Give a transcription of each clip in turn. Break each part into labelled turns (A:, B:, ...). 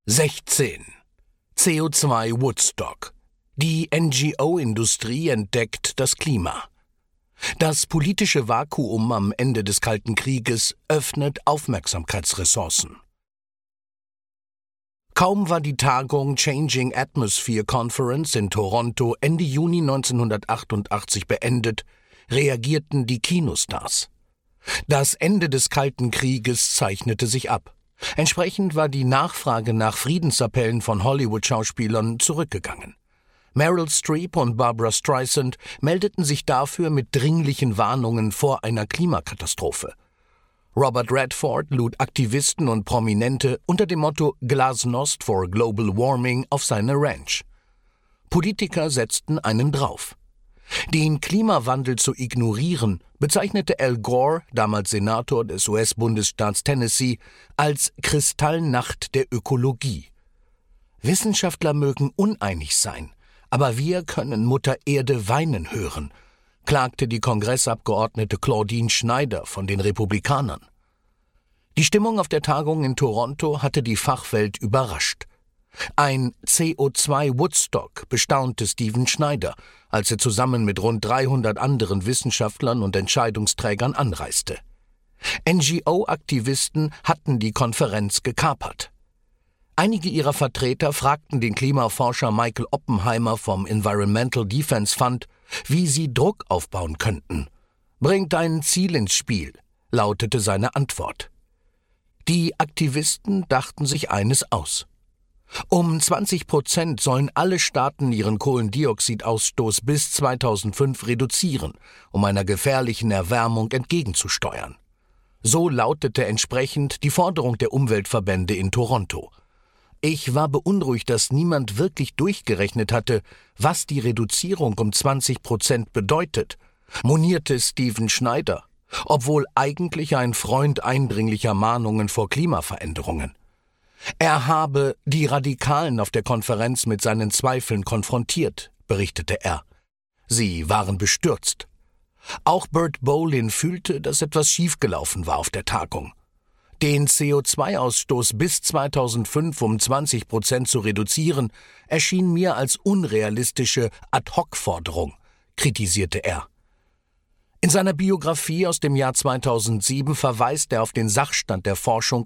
A: 16. CO2 Woodstock. Die NGO-Industrie entdeckt das Klima. Das politische Vakuum am Ende des Kalten Krieges öffnet Aufmerksamkeitsressourcen. Kaum war die Tagung Changing Atmosphere Conference in Toronto Ende Juni 1988 beendet, reagierten die Kinostars. Das Ende des Kalten Krieges zeichnete sich ab. Entsprechend war die Nachfrage nach Friedensappellen von Hollywood-Schauspielern zurückgegangen. Meryl Streep und Barbra Streisand meldeten sich dafür mit dringlichen Warnungen vor einer Klimakatastrophe. Robert Redford lud Aktivisten und Prominente unter dem Motto Glasnost for Global Warming auf seine Ranch. Politiker setzten einen drauf. Den Klimawandel zu ignorieren, bezeichnete Al Gore, damals Senator des US-Bundesstaats Tennessee, als Kristallnacht der Ökologie. Wissenschaftler mögen uneinig sein, aber wir können Mutter Erde weinen hören, klagte die Kongressabgeordnete Claudine Schneider von den Republikanern. Die Stimmung auf der Tagung in Toronto hatte die Fachwelt überrascht. Ein CO2-Woodstock bestaunte Stephen Schneider, als er zusammen mit rund 300 anderen Wissenschaftlern und Entscheidungsträgern anreiste. NGO-Aktivisten hatten die Konferenz gekapert. Einige ihrer Vertreter fragten den Klimaforscher Michael Oppenheimer vom Environmental Defense Fund, wie sie Druck aufbauen könnten. »Bringt ein Ziel ins Spiel«, lautete seine Antwort. Die Aktivisten dachten sich eines aus. Um 20% sollen alle Staaten ihren Kohlendioxidausstoß bis 2005 reduzieren, um einer gefährlichen Erwärmung entgegenzusteuern. So lautete entsprechend die Forderung der Umweltverbände in Toronto. Ich war beunruhigt, dass niemand wirklich durchgerechnet hatte, was die Reduzierung um 20% bedeutet, monierte Stephen Schneider, obwohl eigentlich ein Freund eindringlicher Mahnungen vor Klimaveränderungen. Er habe die Radikalen auf der Konferenz mit seinen Zweifeln konfrontiert, berichtete er. Sie waren bestürzt. Auch Bert Bolin fühlte, dass etwas schiefgelaufen war auf der Tagung. Den CO2-Ausstoß bis 2005 um 20% zu reduzieren, erschien mir als unrealistische Ad-hoc-Forderung, kritisierte er. In seiner Biografie aus dem Jahr 2007 verweist er auf den Sachstand der Forschung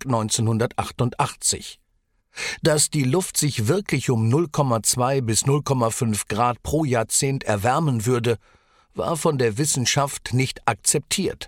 A: 1988. Dass die Luft sich wirklich um 0,2 bis 0,5 Grad pro Jahrzehnt erwärmen würde, war von der Wissenschaft nicht akzeptiert.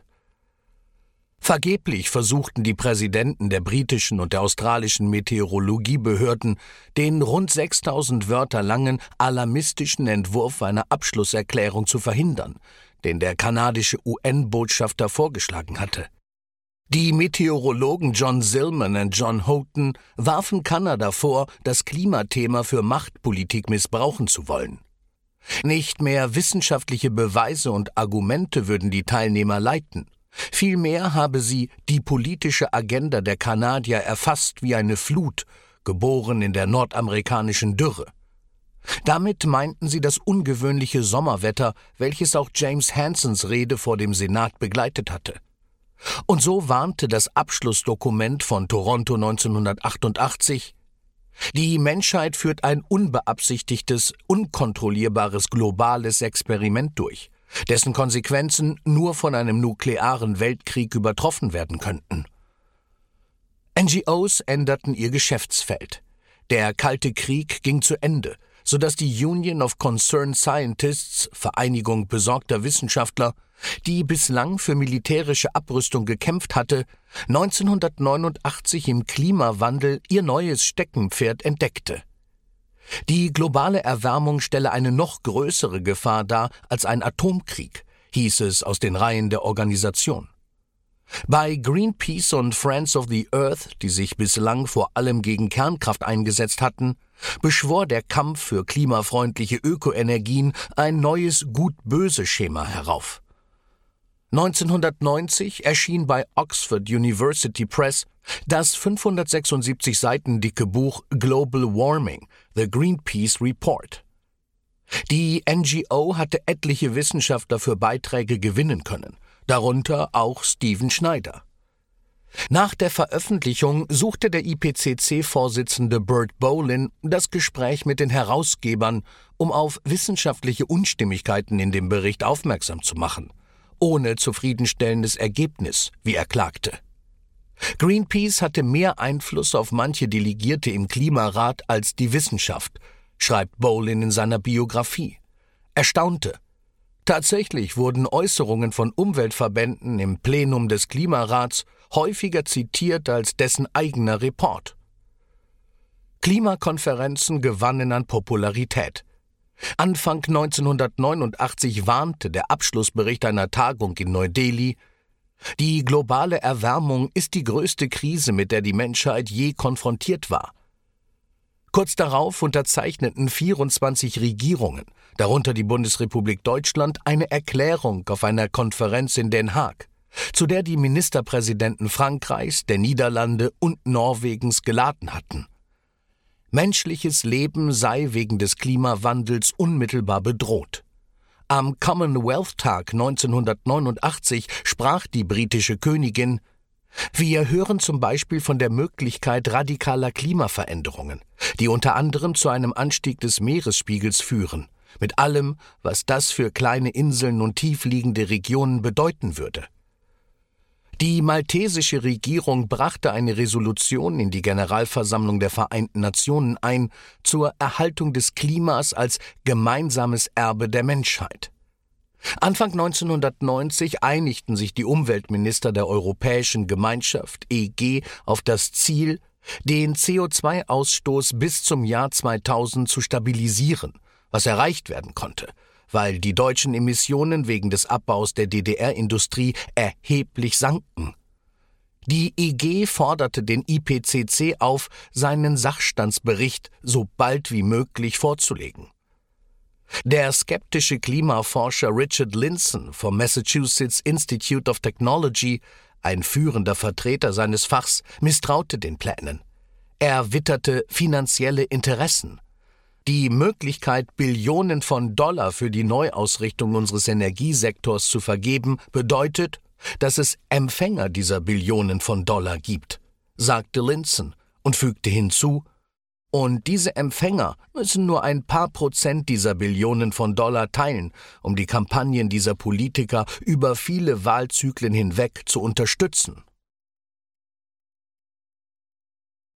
A: Vergeblich versuchten die Präsidenten der britischen und der australischen Meteorologiebehörden, den rund 6000 Wörter langen alarmistischen Entwurf einer Abschlusserklärung zu verhindern, den der kanadische UN-Botschafter vorgeschlagen hatte. Die Meteorologen John Zillman und John Houghton warfen Kanada vor, das Klimathema für Machtpolitik missbrauchen zu wollen. Nicht mehr wissenschaftliche Beweise und Argumente würden die Teilnehmer leiten. Vielmehr habe sie die politische Agenda der Kanadier erfasst wie eine Flut, geboren in der nordamerikanischen Dürre. Damit meinten sie das ungewöhnliche Sommerwetter, welches auch James Hansons Rede vor dem Senat begleitet hatte. Und so warnte das Abschlussdokument von Toronto 1988: Die Menschheit führt ein unbeabsichtigtes, unkontrollierbares globales Experiment durch, dessen Konsequenzen nur von einem nuklearen Weltkrieg übertroffen werden könnten. NGOs änderten ihr Geschäftsfeld. Der Kalte Krieg ging zu Ende, sodass die Union of Concerned Scientists, Vereinigung besorgter Wissenschaftler, die bislang für militärische Abrüstung gekämpft hatte, 1989 im Klimawandel ihr neues Steckenpferd entdeckte. Die globale Erwärmung stelle eine noch größere Gefahr dar als ein Atomkrieg, hieß es aus den Reihen der Organisation. Bei Greenpeace und Friends of the Earth, die sich bislang vor allem gegen Kernkraft eingesetzt hatten, beschwor der Kampf für klimafreundliche Ökoenergien ein neues Gut-Böse-Schema herauf. 1990 erschien bei Oxford University Press das 576 Seiten dicke Buch Global Warming – The Greenpeace Report. Die NGO hatte etliche Wissenschaftler für Beiträge gewinnen können, darunter auch Stephen Schneider. Nach der Veröffentlichung suchte der IPCC-Vorsitzende Bert Bolin das Gespräch mit den Herausgebern, um auf wissenschaftliche Unstimmigkeiten in dem Bericht aufmerksam zu machen, ohne zufriedenstellendes Ergebnis, wie er klagte. Greenpeace hatte mehr Einfluss auf manche Delegierte im Klimarat als die Wissenschaft, schreibt Bolin in seiner Biografie. Er staunte. Tatsächlich wurden Äußerungen von Umweltverbänden im Plenum des Klimarats häufiger zitiert als dessen eigener Report. Klimakonferenzen gewannen an Popularität. Anfang 1989 warnte der Abschlussbericht einer Tagung in Neu-Delhi: Die globale Erwärmung ist die größte Krise, mit der die Menschheit je konfrontiert war. Kurz darauf unterzeichneten 24 Regierungen, darunter die Bundesrepublik Deutschland, eine Erklärung auf einer Konferenz in Den Haag, zu der die Ministerpräsidenten Frankreichs, der Niederlande und Norwegens geladen hatten. Menschliches Leben sei wegen des Klimawandels unmittelbar bedroht. Am Commonwealth-Tag 1989 sprach die britische Königin: Wir hören zum Beispiel von der Möglichkeit radikaler Klimaveränderungen, die unter anderem zu einem Anstieg des Meeresspiegels führen, mit allem, was das für kleine Inseln und tiefliegende Regionen bedeuten würde. Die maltesische Regierung brachte eine Resolution in die Generalversammlung der Vereinten Nationen ein zur Erhaltung des Klimas als gemeinsames Erbe der Menschheit. Anfang 1990 einigten sich die Umweltminister der Europäischen Gemeinschaft (EG) auf das Ziel, den CO2-Ausstoß bis zum Jahr 2000 zu stabilisieren, was erreicht werden konnte, weil die deutschen Emissionen wegen des Abbaus der DDR-Industrie erheblich sanken. Die EG forderte den IPCC auf, seinen Sachstandsbericht so bald wie möglich vorzulegen. Der skeptische Klimaforscher Richard Lindzen vom Massachusetts Institute of Technology, ein führender Vertreter seines Fachs, misstraute den Plänen. Er witterte finanzielle Interessen. Die Möglichkeit, Billionen von Dollar für die Neuausrichtung unseres Energiesektors zu vergeben, bedeutet, dass es Empfänger dieser Billionen von Dollar gibt, sagte Lindzen und fügte hinzu: Und diese Empfänger müssen nur ein paar Prozent dieser Billionen von Dollar teilen, um die Kampagnen dieser Politiker über viele Wahlzyklen hinweg zu unterstützen.